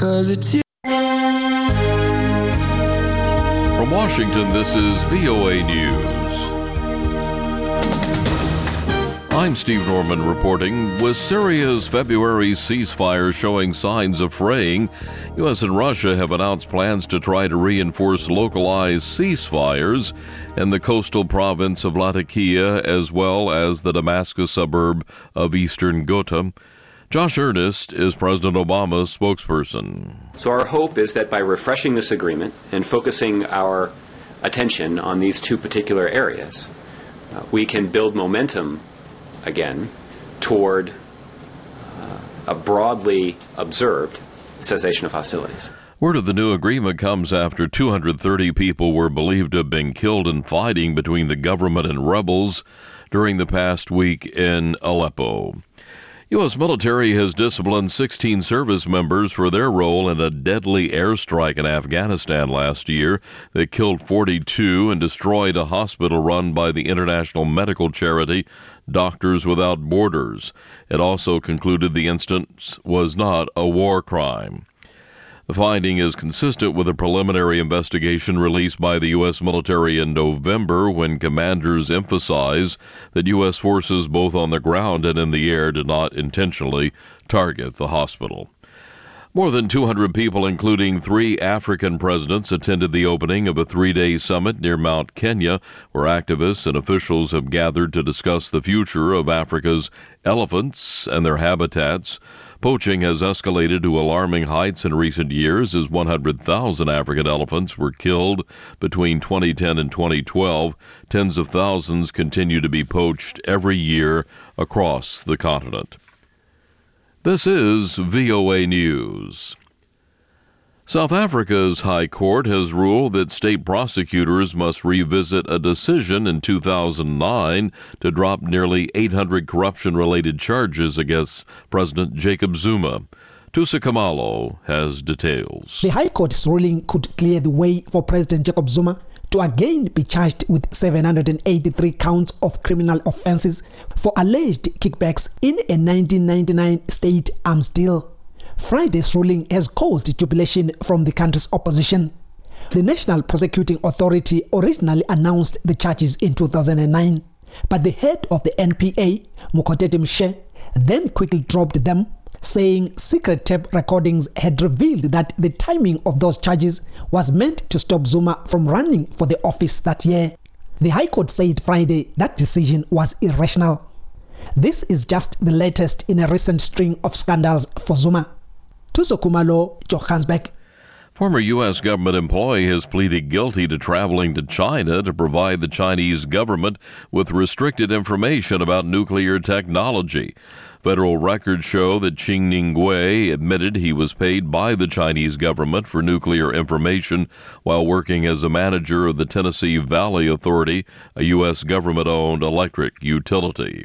'cause it's you. From Washington, this is VOA News. I'm Steve Norman reporting. With Syria's February ceasefire showing signs of fraying, U.S. and Russia have announced plans to try to reinforce localized ceasefires in the coastal province of Latakia as well as the Damascus suburb of eastern Ghouta. Josh Earnest is President Obama's spokesperson. So our hope is that by refreshing this agreement and focusing our attention on these two particular areas, we can build momentum again toward a broadly observed cessation of hostilities. Word of the new agreement comes after 230 people were believed to have been killed in fighting between the government and rebels during the past week in Aleppo. U.S. military has disciplined 16 service members for their role in a deadly airstrike in Afghanistan last year that killed 42 and destroyed a hospital run by the international medical charity Doctors Without Borders. It also concluded the instance was not a war crime. The finding is consistent with a preliminary investigation released by the U.S. military in November when commanders emphasized that U.S. forces both on the ground and in the air did not intentionally target the hospital. More than 200 people, including 3 African presidents, attended the opening of a 3-day summit near Mount Kenya, where activists and officials have gathered to discuss the future of Africa's elephants and their habitats. Poaching has escalated to alarming heights in recent years as 100,000 African elephants were killed between 2010 and 2012. Tens of thousands continue to be poached every year across the continent. This is VOA News. South Africa's High Court has ruled that state prosecutors must revisit a decision in 2009 to drop nearly 800 corruption-related charges against President Jacob Zuma. Tusa Kamalo has details. The High Court's ruling could clear the way for President Jacob Zuma to again be charged with 783 counts of criminal offenses for alleged kickbacks in a 1999 state arms deal. Friday's ruling has caused jubilation from the country's opposition. The National Prosecuting Authority originally announced the charges in 2009, but the head of the NPA, Mokoteti Mshe, then quickly dropped them, saying secret tape recordings had revealed that the timing of those charges was meant to stop Zuma from running for the office that year. The High Court said Friday that decision was irrational. This is just the latest in a recent string of scandals for Zuma. Tuso Kumalo, Johannesburg. Former U.S. government employee has pleaded guilty to traveling to China to provide the Chinese government with restricted information about nuclear technology. Federal records show that Qing Ningwei admitted he was paid by the Chinese government for nuclear information while working as a manager of the Tennessee Valley Authority, a U.S. government-owned electric utility.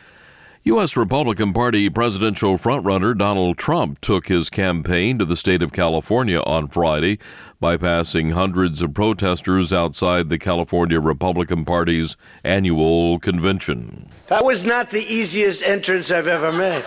U.S. Republican Party presidential frontrunner Donald Trump took his campaign to the state of California on Friday, bypassing hundreds of protesters outside the California Republican Party's annual convention. That was not the easiest entrance I've ever made.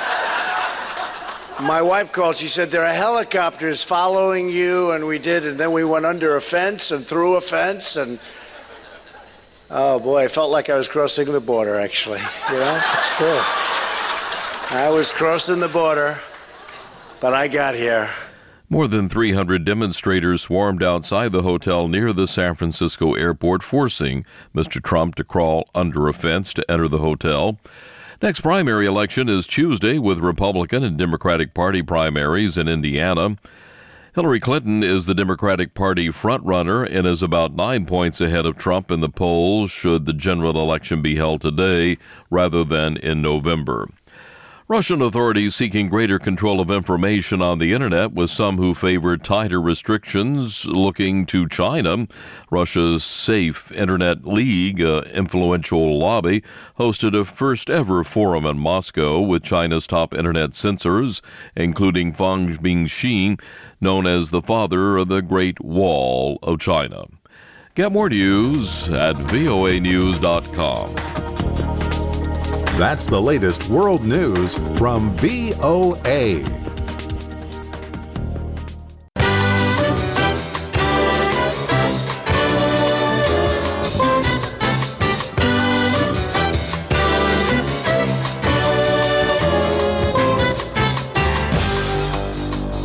My wife called. She said, there are helicopters following you, and we did, and then we went under a fence and through a fence, and oh boy, I felt like I was crossing the border, actually. You know, it's true. I was crossing the border, but I got here. More than 300 demonstrators swarmed outside the hotel near the San Francisco airport, forcing Mr. Trump to crawl under a fence to enter the hotel. Next primary election is Tuesday, with Republican and Democratic Party primaries in Indiana. Hillary Clinton is the Democratic Party frontrunner and is about 9 points ahead of Trump in the polls should the general election be held today rather than in November. Russian authorities seeking greater control of information on the internet, with some who favor tighter restrictions looking to China. Russia's Safe Internet League, an influential lobby, hosted a first-ever forum in Moscow with China's top internet censors, including Fang Bingxi, known as the father of the Great Wall of China. Get more news at voanews.com. That's the latest world news from VOA.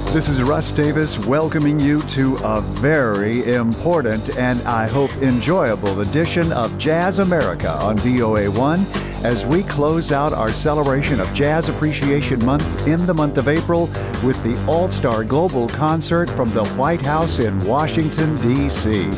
This is Russ Davis welcoming you to a very important and I hope enjoyable edition of Jazz America on VOA1 as we close out our celebration of Jazz Appreciation Month in the month of April with the All-Star Global Concert from the White House in Washington, D.C.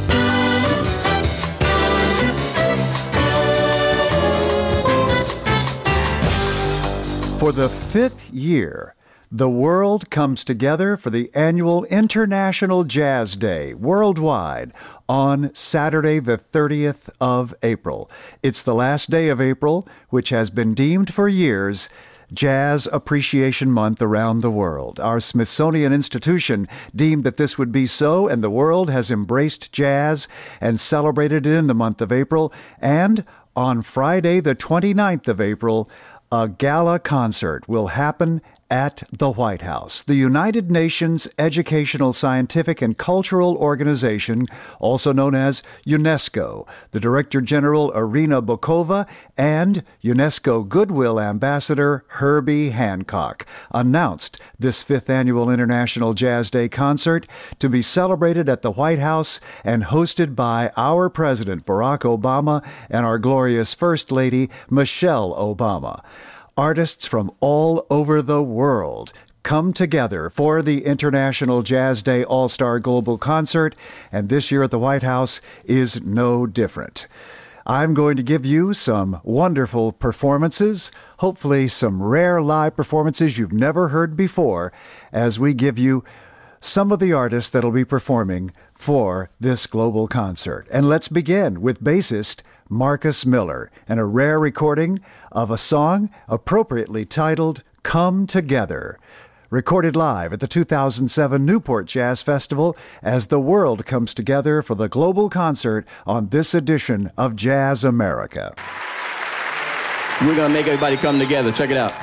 For the 5th year, the world comes together for the annual International Jazz Day worldwide on Saturday, the 30th of April. It's the last day of April, which has been deemed for years Jazz Appreciation Month around the world. Our Smithsonian Institution deemed that this would be so, and the world has embraced jazz and celebrated it in the month of April. And on Friday, the 29th of April, a gala concert will happen at the White House. The United Nations Educational, Scientific, and Cultural Organization, also known as UNESCO, the Director General Irina Bokova, and UNESCO Goodwill Ambassador Herbie Hancock announced this 5th Annual International Jazz Day concert to be celebrated at the White House and hosted by our President Barack Obama and our glorious First Lady Michelle Obama. Artists from all over the world come together for the International Jazz Day All-Star Global Concert, and this year at the White House is no different. I'm going to give you some wonderful performances, hopefully some rare live performances you've never heard before, as we give you some of the artists that'll be performing for this global concert. And let's begin with bassist Marcus Miller and a rare recording of a song appropriately titled Come Together, recorded live at the 2007 Newport Jazz Festival as the world comes together for the global concert on this edition of Jazz America. We're going to make everybody come together. Check it out.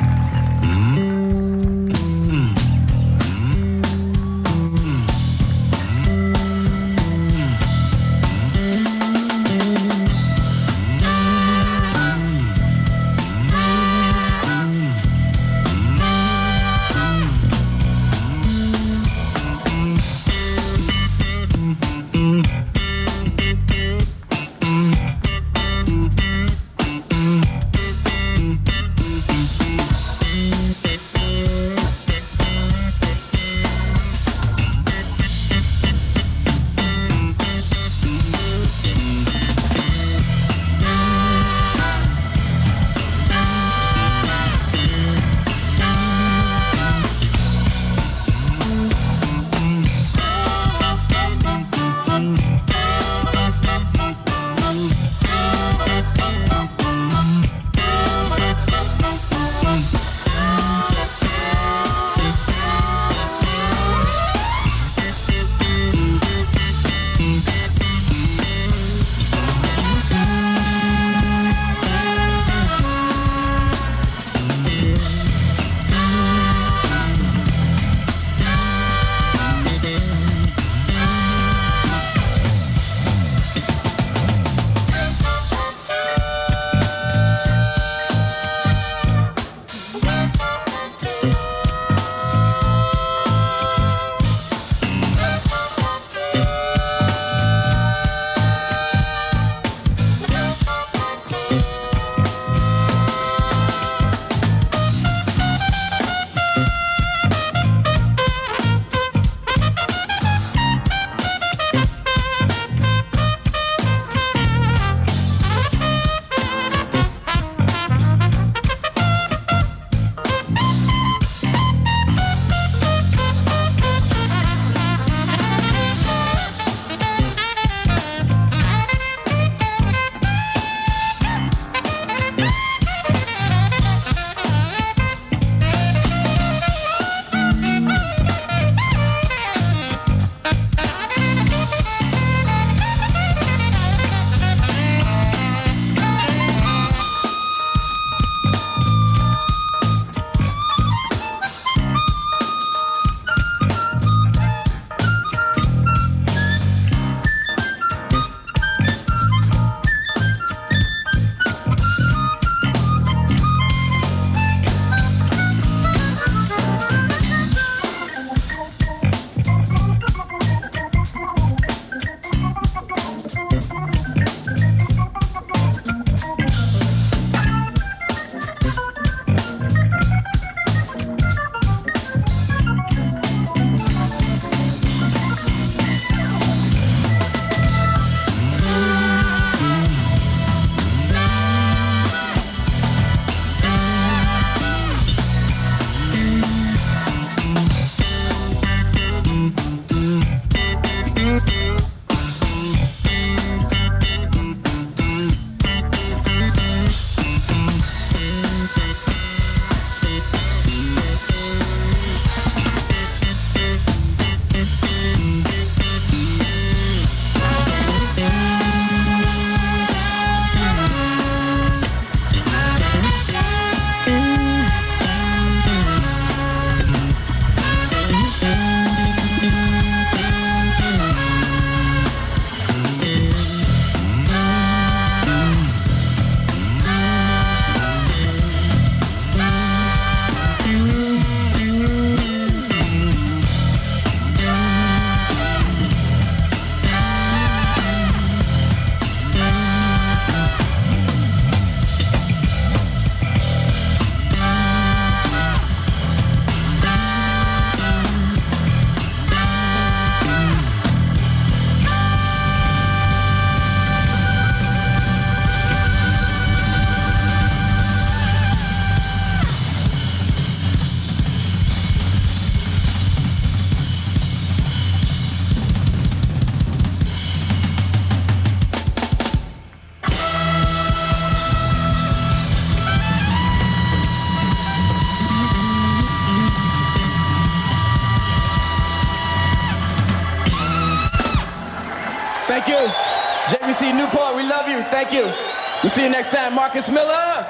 Thank you. JVC Newport, we love you. Thank you. We'll see you next time. Marcus Miller.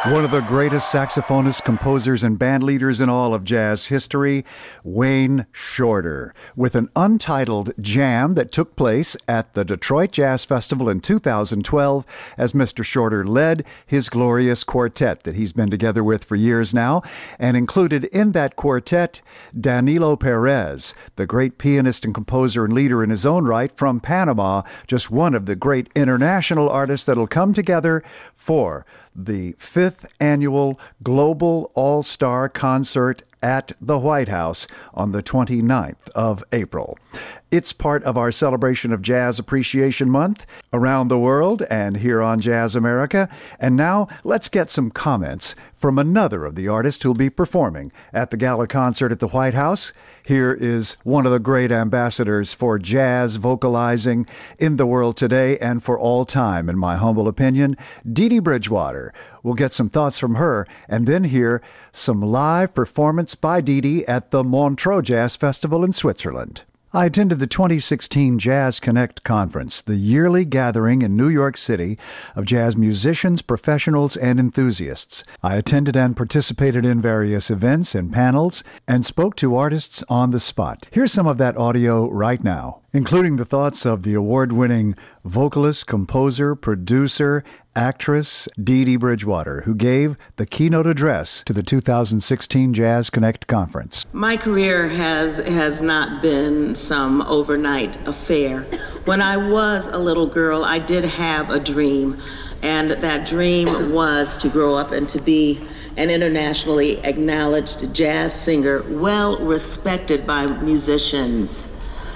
One of the greatest saxophonists, composers, and band leaders in all of jazz history, Wayne Shorter, with an untitled jam that took place at the Detroit Jazz Festival in 2012 as Mr. Shorter led his glorious quartet that he's been together with for years now, and included in that quartet Danilo Perez, the great pianist and composer and leader in his own right from Panama, just one of the great international artists that'll come together for the 5th annual Global All-Star Concert at the White House on the 29th of April. It's part of our celebration of Jazz Appreciation Month around the world and here on Jazz America. And now let's get some comments from another of the artists who'll be performing at the gala concert at the White House. Here is one of the great ambassadors for jazz vocalizing in the world today and for all time, in my humble opinion, Dee Dee Bridgewater. We'll get some thoughts from her and then hear some live performance by Dee Dee at the Montreux Jazz Festival in Switzerland. I attended the 2016 Jazz Connect Conference, the yearly gathering in New York City of jazz musicians, professionals, and enthusiasts. I attended and participated in various events and panels and spoke to artists on the spot. Here's some of that audio right now, including the thoughts of the award-winning vocalist, composer, producer, actress Dee Dee Bridgewater, who gave the keynote address to the 2016 Jazz Connect Conference. My career has not been some overnight affair. When I was a little girl, I did have a dream, and that dream was to grow up and to be an internationally acknowledged jazz singer, well respected by musicians,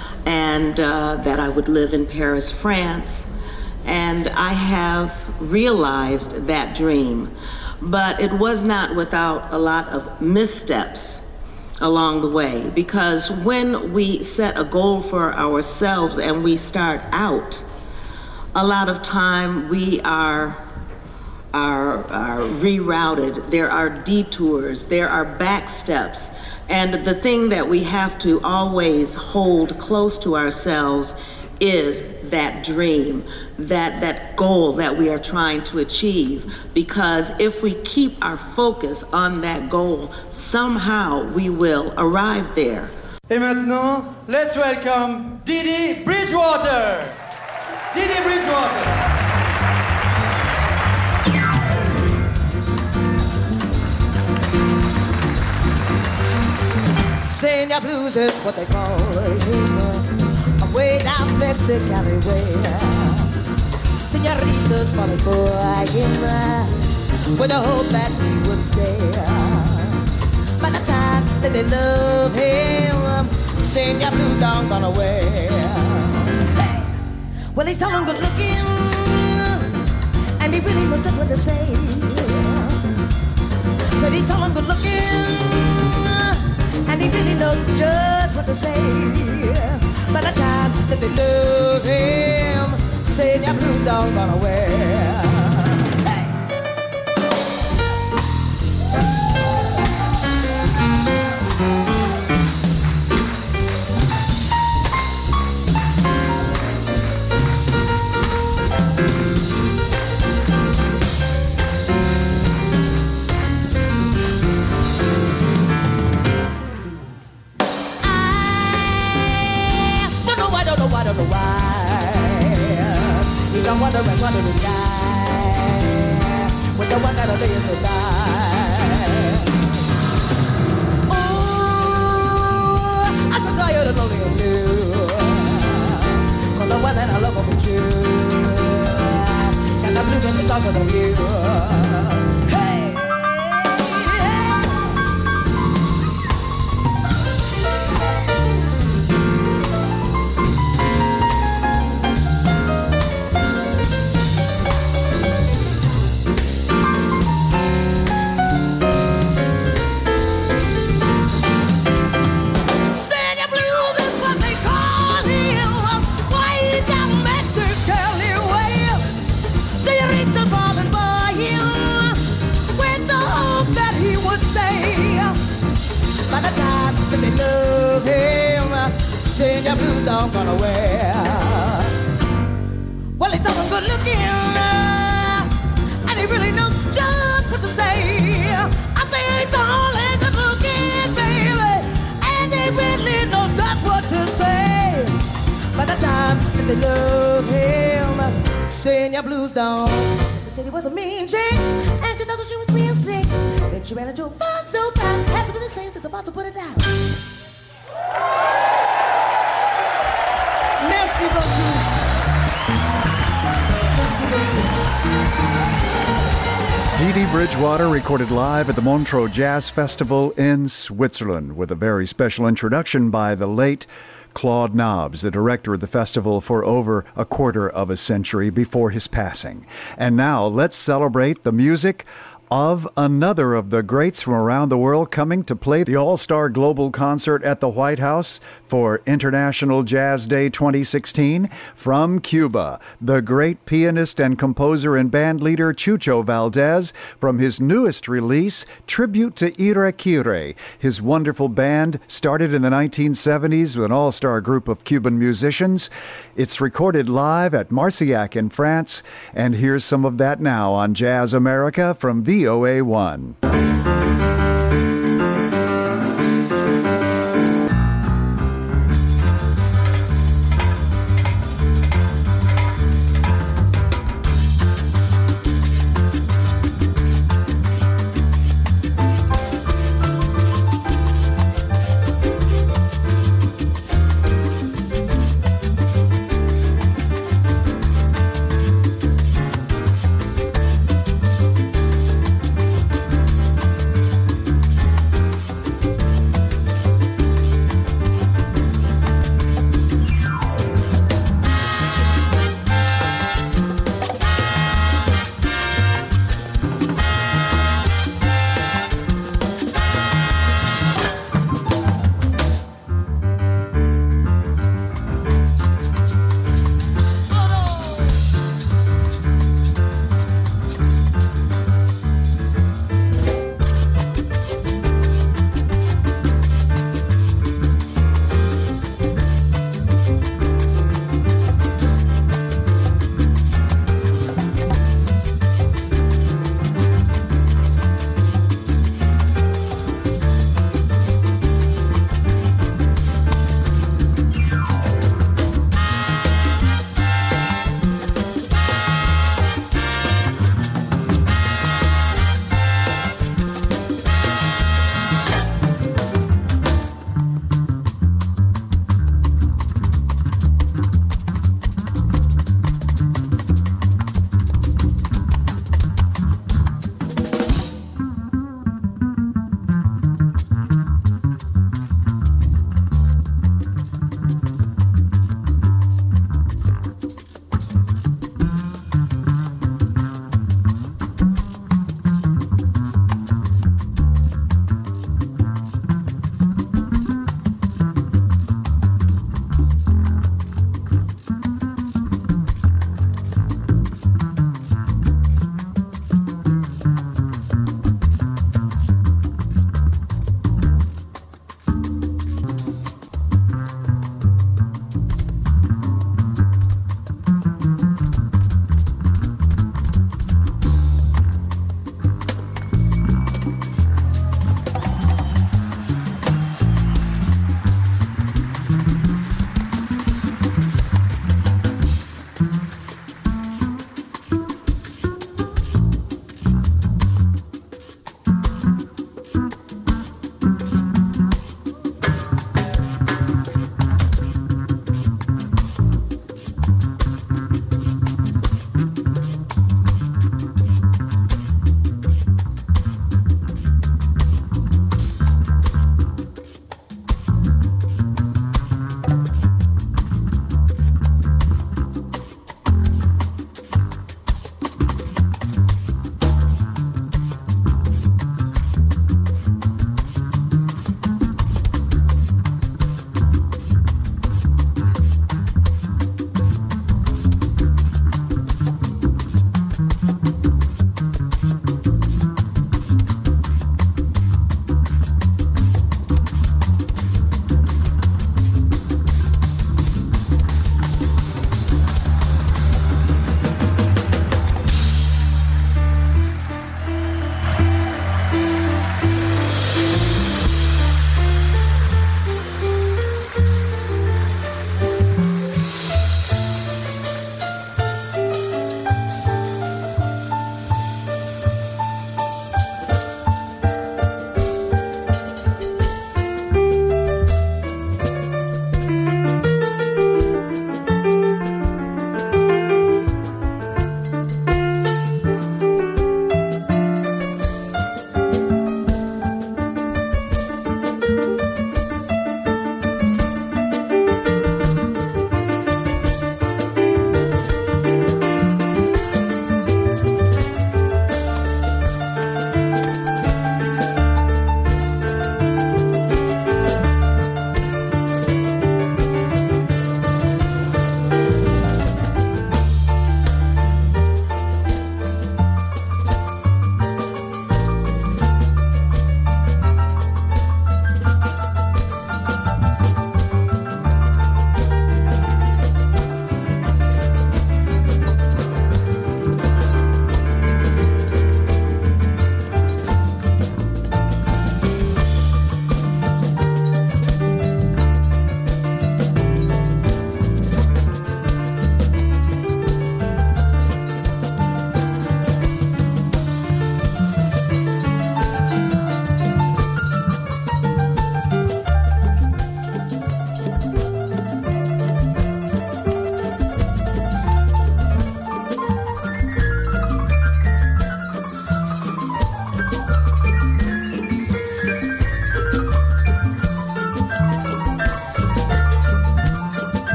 and that I would live in Paris, France. And I have realized that dream, but it was not without a lot of missteps along the way, because when we set a goal for ourselves and we start out, a lot of time we are rerouted. There are detours, there are back steps, and the thing that we have to always hold close to ourselves is that dream, that goal that we are trying to achieve. Because if we keep our focus on that goal, somehow we will arrive there. Et maintenant, let's welcome Dee Dee Bridgewater. Dee Dee Bridgewater. Senior blues is what they call him. Way down Mexican alleyway, senoritas falling for him with the hope that he would stay. By the time that they love him, Senior Blues don't gone away. Hey, well, he's tall and good looking, and he really knows just what to say. Said he's tall and good looking, and he really knows just what to say. By the time that they love him, Senior Blues don't gone away. Hey. I don't know why. He's a wondering guy with the one that'll lay us alive. Oh, I'm so tired of lonely of you, 'cause the one that I love will be true, and I'm losing this all 'cause of you. Hey. They love him, Senior Blues don't run away. Well, he's all good looking, and he really knows just what to say. they love him, sing your blues down. Sister said he was a mean chick, and she thought that she was real sick. Then she ran into a farm so fast, has to be the same since about to put it out. Merci beaucoup. Dee Dee Bridgewater recorded live at the Montreux Jazz Festival in Switzerland with a very special introduction by the late Claude Nobbs, the director of the festival for over a quarter of a century before his passing. And now let's celebrate the music of another of the greats from around the world coming to play the All-Star Global Concert at the White House for International Jazz Day 2016. From Cuba, the great pianist and composer and band leader Chucho Valdés from his newest release, Tribute to Irakere. His wonderful band started in the 1970s with an all-star group of Cuban musicians. It's recorded live at Marcillac in France, and here's some of that now on Jazz America from VOA1.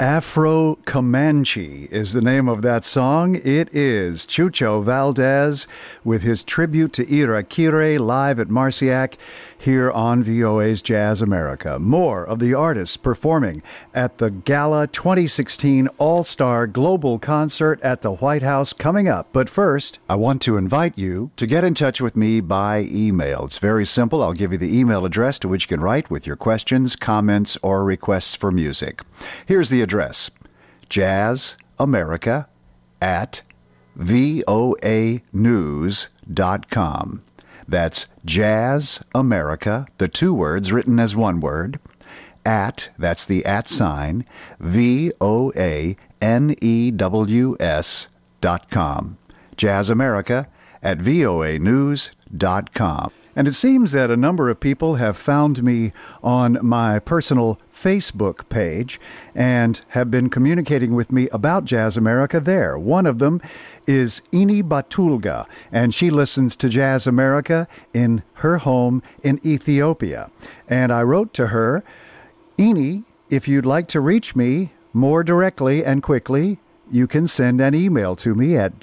Afro Comanche is the name of that song. It is Chucho Valdez with his tribute to Irakere live at Marciac here on VOA's Jazz America. More of the artists performing at the Gala 2016 All-Star Global Concert at the White House coming up. But first, I want to invite you to get in touch with me by email. It's very simple. I'll give you the email address to which you can write with your questions, comments, or requests for music. Here's the address: jazzamerica@voanews.com. That's Jazz America, the two words written as one word, that's the @ sign, VOANEWS.com. Jazz America at voanews.com. And it seems that a number of people have found me on my personal Facebook page and have been communicating with me about Jazz America there. One of them is Ini Batulga, and she listens to Jazz America in her home in Ethiopia. And I wrote to her, Ini, if you'd like to reach me more directly and quickly, you can send an email to me at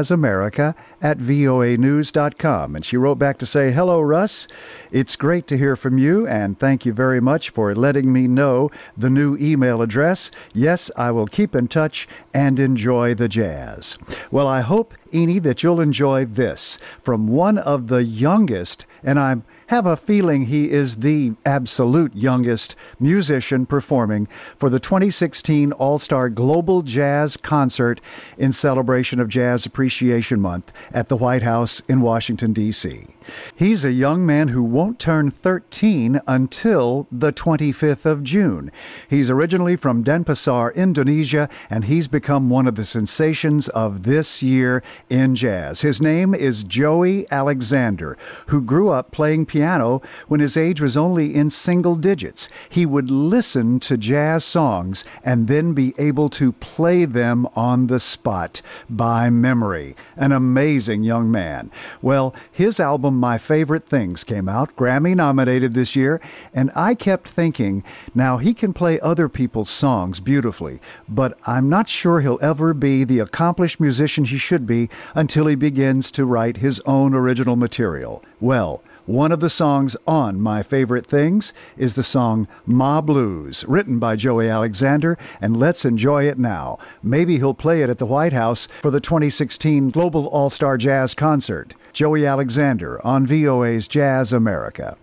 jazzamerica@voanews.com. And she wrote back to say, hello, Russ. It's great to hear from you, and thank you very much for letting me know the new email address. Yes, I will keep in touch and enjoy the jazz. Well, I hope, Ini, that you'll enjoy this from one of the youngest, and I have a feeling he is the absolute youngest musician performing for the 2016 All-Star Global Jazz Concert in celebration of Jazz Appreciation Month at the White House in Washington, D.C. He's a young man who won't turn 13 until the 25th of June. He's originally from Denpasar, Indonesia, and he's become one of the sensations of this year in jazz. His name is Joey Alexander, who grew up playing piano when his age was only in single digits. He would listen to jazz songs and then be able to play them on the spot by memory. An amazing young man. Well, his album My Favorite Things came out, Grammy nominated this year, and I kept thinking, now he can play other people's songs beautifully, but I'm not sure he'll ever be the accomplished musician he should be until he begins to write his own original material. Well, one of the songs on My Favorite Things is the song Ma Blues, written by Joey Alexander, and let's enjoy it now. Maybe he'll play it at the White House for the 2016 Global All-Star Jazz Concert. Joey Alexander on VOA's Jazz America.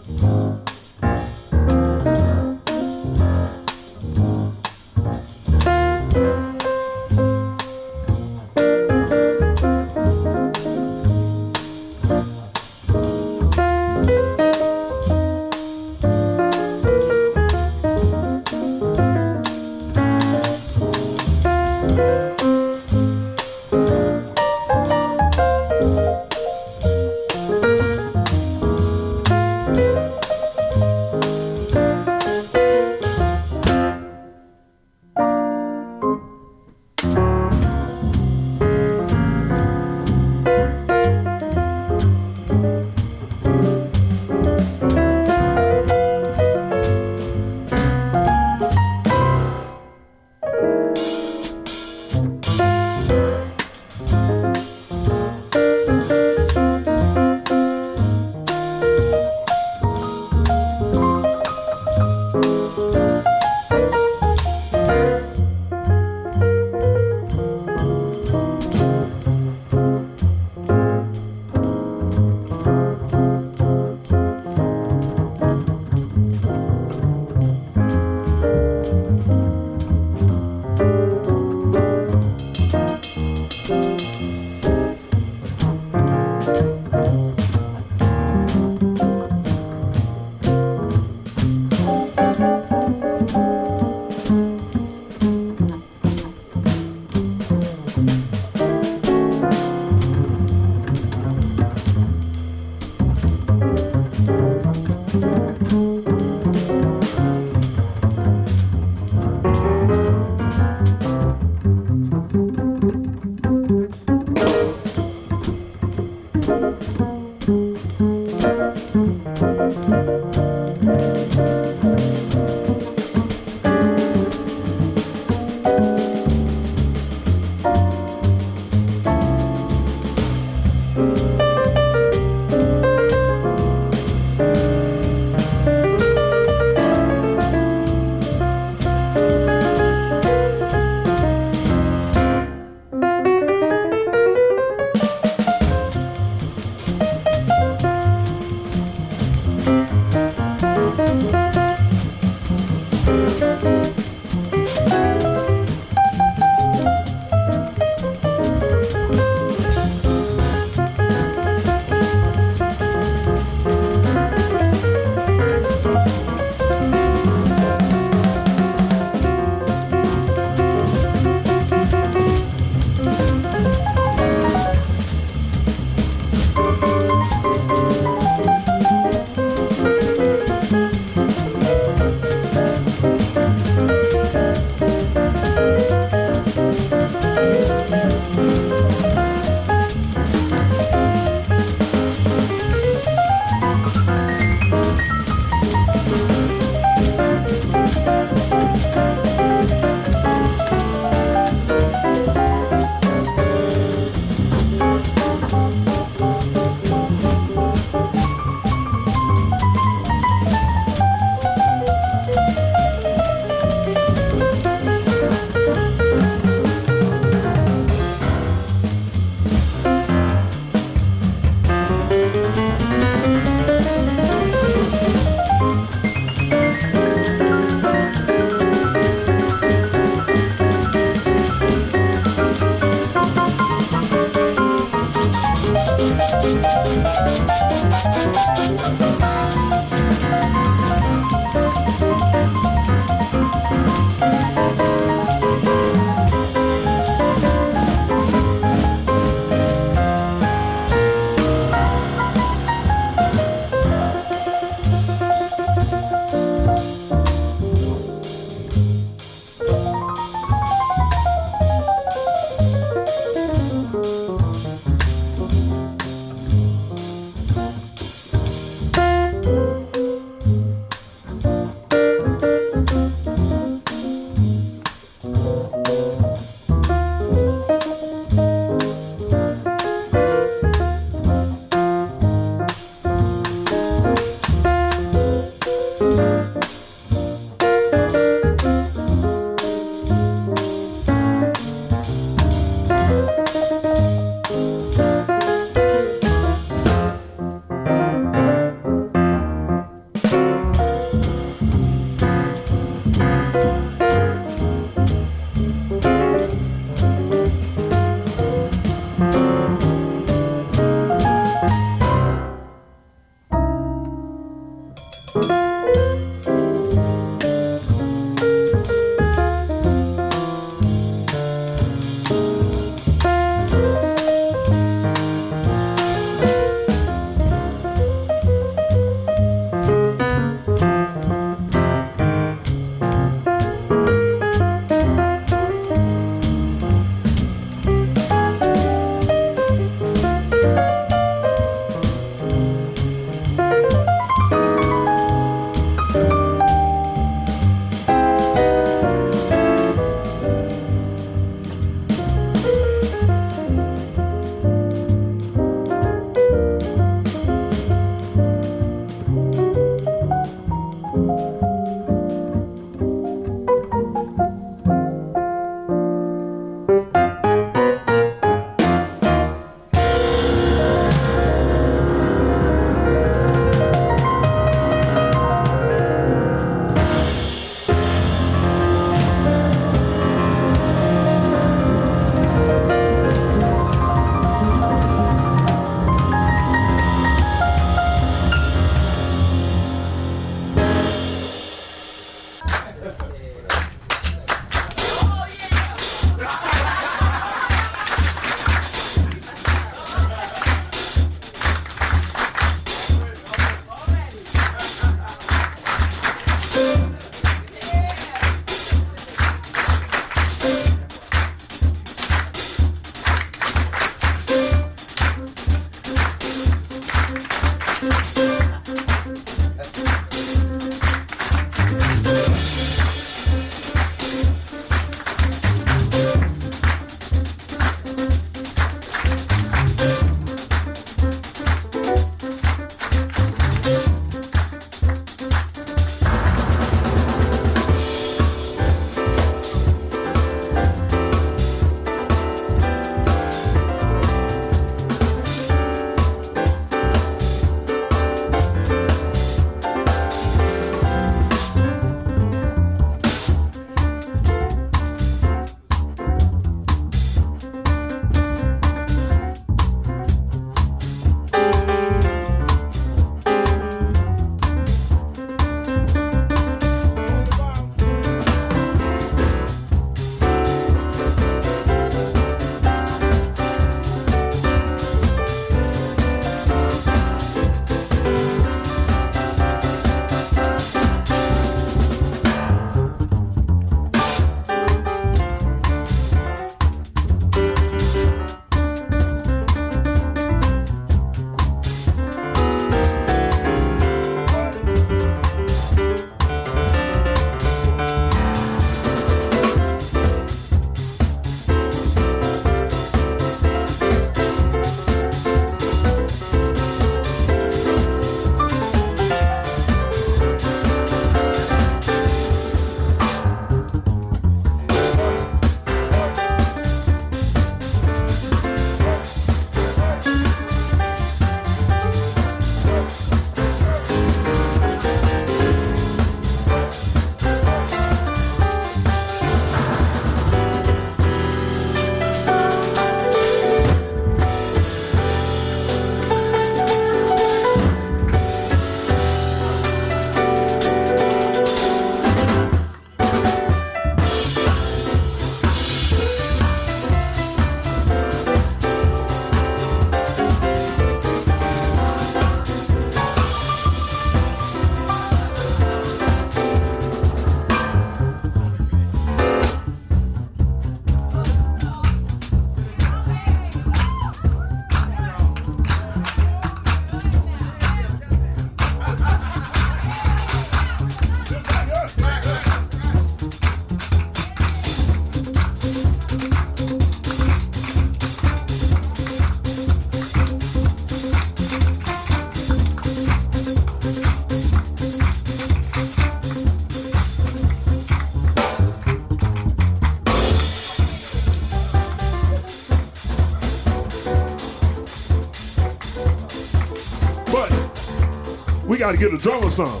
we got to get a drummer some.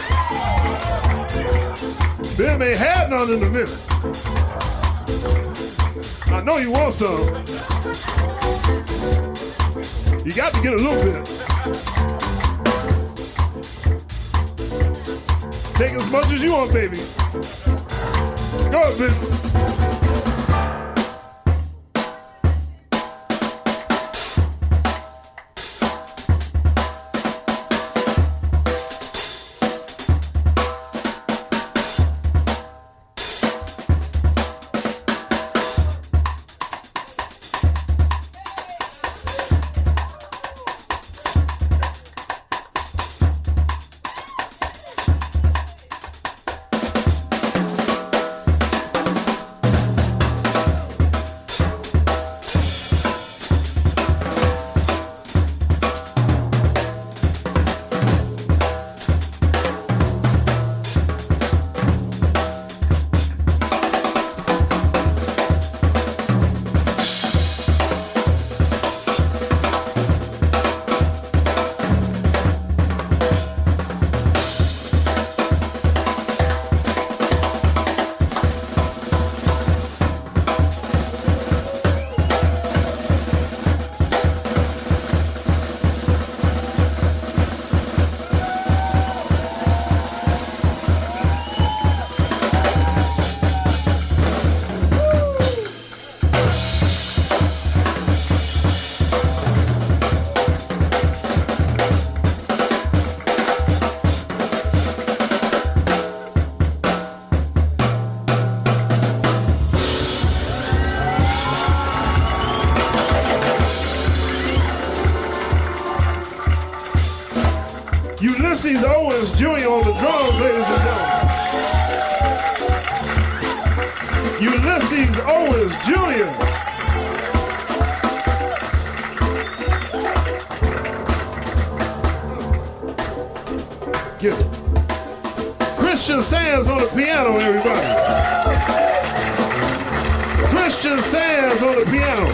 Them ain't had none in a minute. I know you want some. You got to get a little bit. Take as much as you want, baby. Go ahead, baby. Ulysses Owens Jr. on the drums, ladies and gentlemen. Ulysses Owens Jr. Get it. Christian Sands on the piano, everybody. Christian Sands on the piano.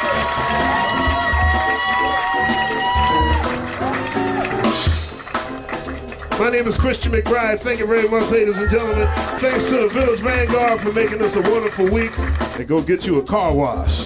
My name is Christian McBride. Thank you very much, ladies and gentlemen. Thanks to the Village Vanguard for making this a wonderful week. And go get you a car wash.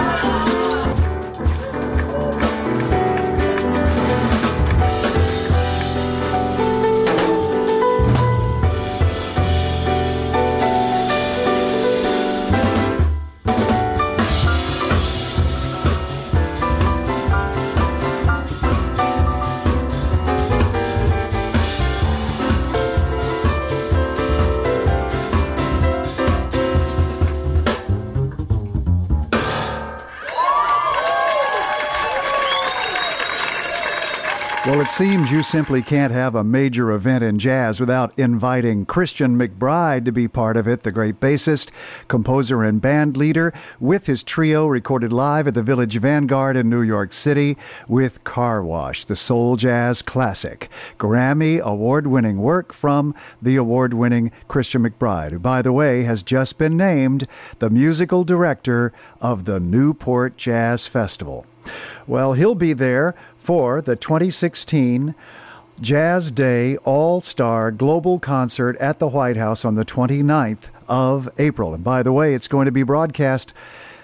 Well, it seems you simply can't have a major event in jazz without inviting Christian McBride to be part of it, the great bassist, composer, and band leader, with his trio recorded live at the Village Vanguard in New York City with Car Wash, the soul jazz classic. Grammy award-winning work from the award-winning Christian McBride, who, by the way, has just been named the musical director of the Newport Jazz Festival. Well, he'll be there for the 2016 Jazz Day All-Star Global Concert at the White House on the 29th of April. And by the way, it's going to be broadcast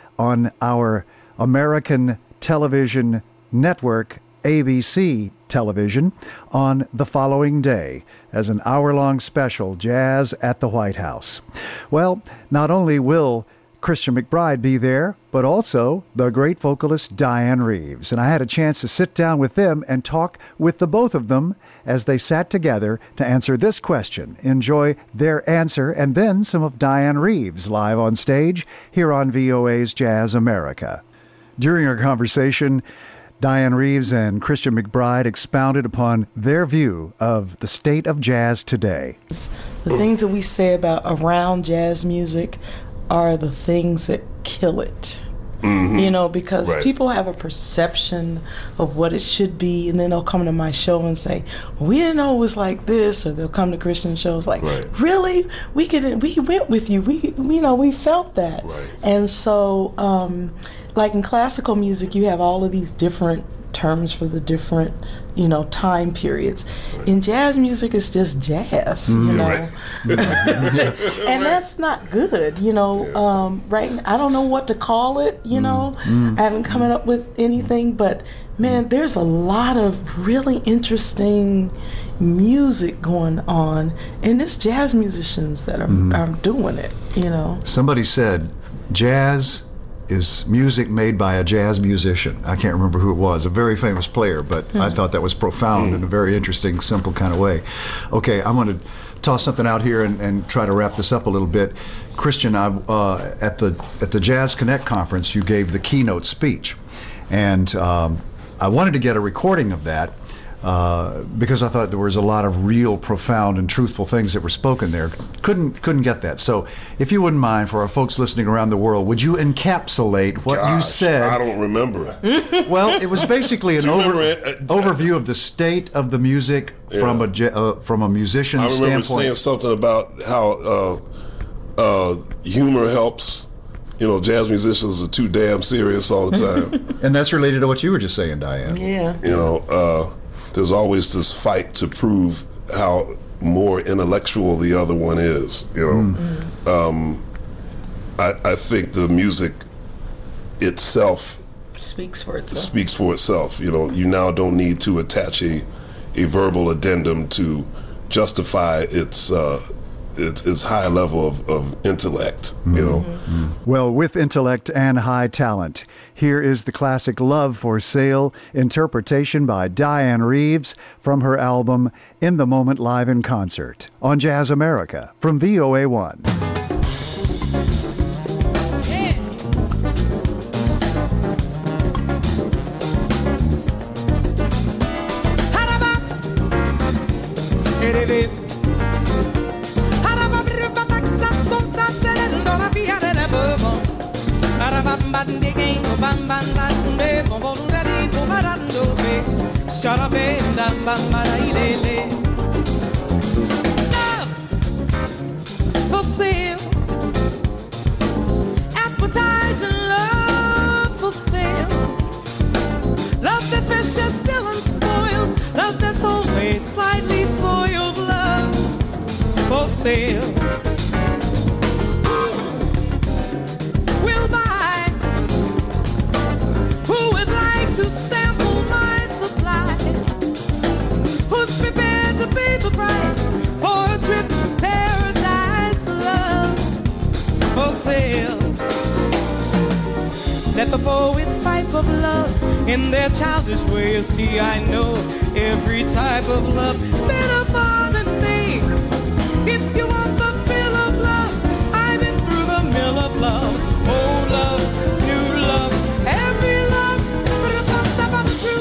on our American television network, ABC Television, on the following day as an hour-long special, Jazz at the White House. Well, not only will Christian McBride be there, but also the great vocalist Dianne Reeves. And I had a chance to sit down with them and talk with the both of them as they sat together to answer this question. Enjoy their answer and then some of Dianne Reeves live on stage here on VOA's Jazz America. During our conversation, Dianne Reeves and Christian McBride expounded upon their view of the state of jazz today. The things that we say about around jazz music are the things that kill it. Mm-hmm. You know, because people have a perception of what it should be, and then they'll come to my show and say, well, we didn't know it was like this, or they'll come to Christian shows like, really? We went with you. We felt that. Right. And so, like in classical music, you have all of these different terms for the different, time periods. In jazz music, it's just jazz, and that's not good, right? I don't know what to call it, I haven't come up with anything, but man, there's a lot of really interesting music going on, and it's jazz musicians that are doing it, Somebody said jazz is music made by a jazz musician. I can't remember who it was, a very famous player, but I thought that was profound in a very interesting, simple kind of way. Okay, I'm going to toss something out here and try to wrap this up a little bit. Christian, at the Jazz Connect conference, you gave the keynote speech, and I wanted to get a recording of that because I thought there was a lot of real profound and truthful things that were spoken there. Couldn't get that. So if you wouldn't mind, for our folks listening around the world, would you encapsulate what you said? I don't remember. Well, it was basically an overview of the state of the music from a musician's standpoint. I remember saying something about how humor helps. Jazz musicians are too damn serious all the time. And that's related to what you were just saying, Diane. Yeah. There's always this fight to prove how more intellectual the other one is, I think the music itself speaks for itself. You now don't need to attach a verbal addendum to justify its high level of intellect, Well, with intellect and high talent, here is the classic Love for Sale, interpretation by Diane Reeves from her album In the Moment Live in Concert on Jazz America from VOA1. For sale, advertising love for sale. Love that's fresh and still unspoiled. Love that's always slightly soiled. Love for sale. Will buy. Who would like to sample my supply? Who's prepared to pay the price for a trip to paradise? Love for sale. Let the poets fight for love in their childish way. You see, I know every type of love better far than me. If you want the thrill of love, I've been through the mill of love. Old love, new love, every love. True,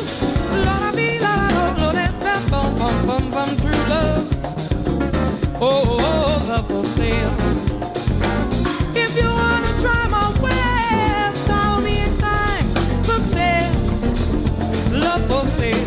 true love. Oh, love for sale. If you wanna try my ways, call me anytime. For sale, love for sale.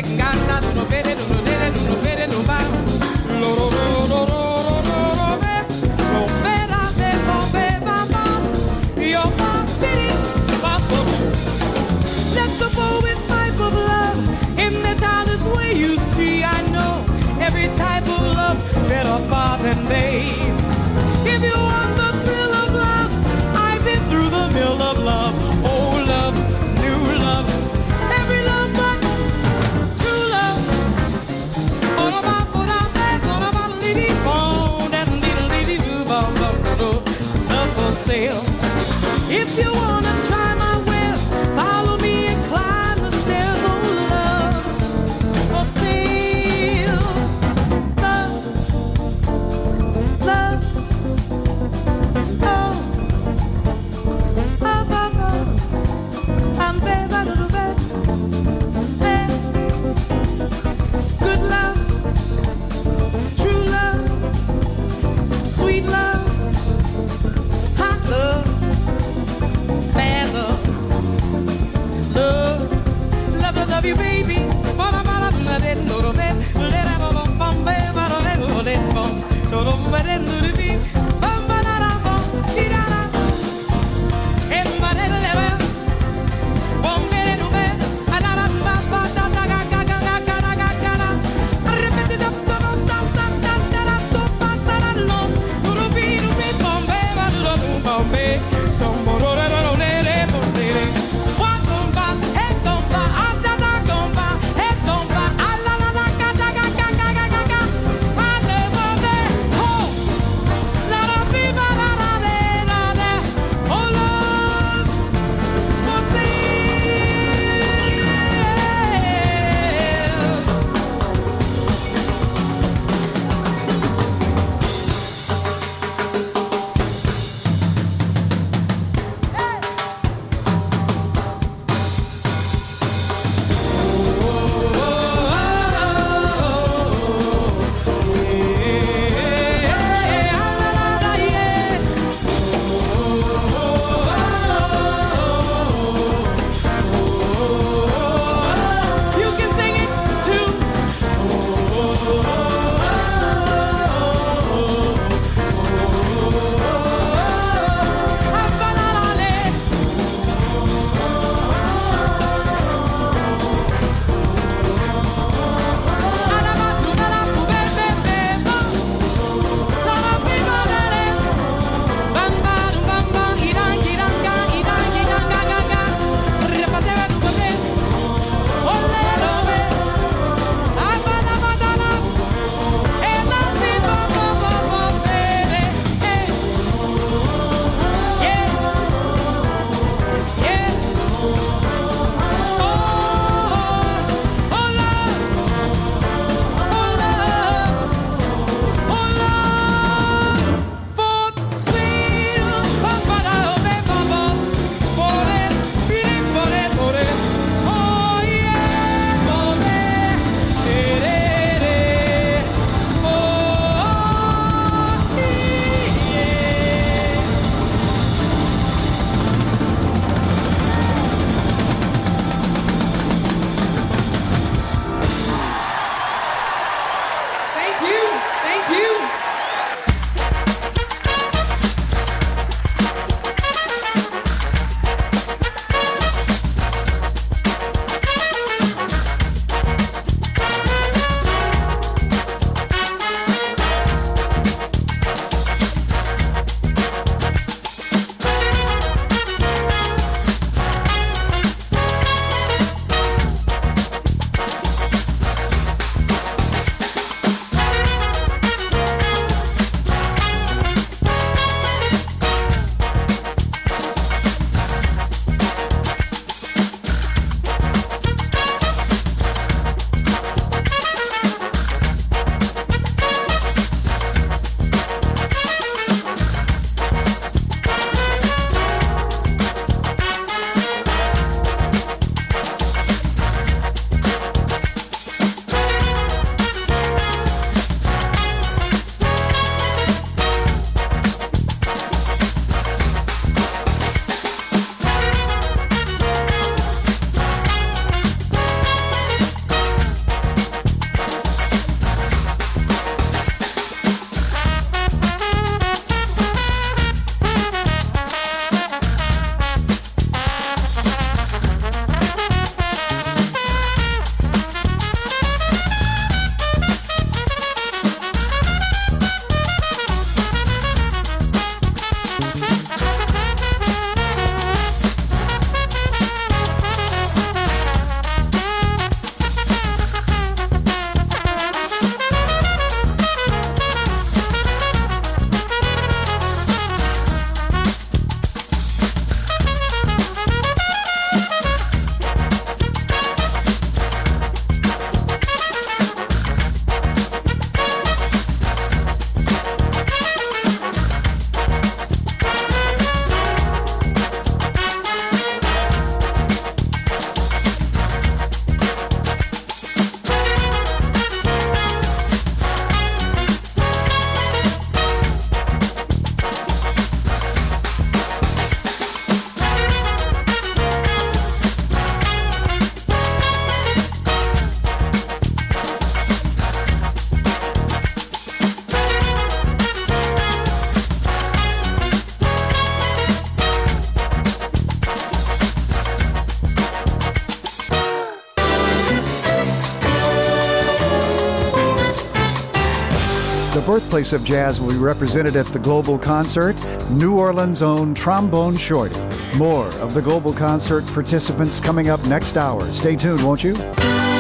Better far than they. If you want the thrill of love, I've been through the mill of love. Old love, new love, every love but true love. All about love for sale. If you wanna try my wares, follow me and climb the stairs. Oh, love for sale. Love you, baby. birthplace of jazz will be represented at the Global Concert, New Orleans' own Trombone Shorty. More of the Global Concert participants coming up next hour. Stay tuned, won't you?